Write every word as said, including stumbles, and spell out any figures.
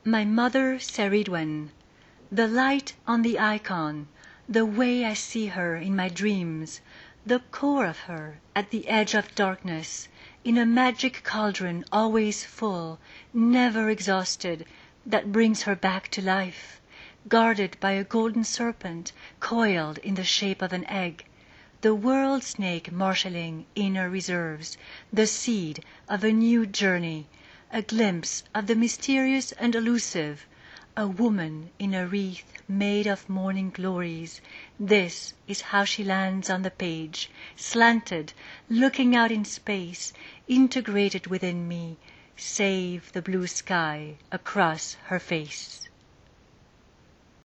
My mother Ceridwen, the light on the icon, the way I see her in my dreams, the core of her at the edge of darkness, in a magic cauldron always full, never exhausted, that brings her back to life, guarded by a golden serpent coiled in the shape of an egg, the world snake marshalling inner reserves, the seed of a new journey, a glimpse of the mysterious and elusive, a woman in a wreath made of morning glories. This is how she lands on the page, slanted, looking out in space, integrated within me, save the blue sky across her face.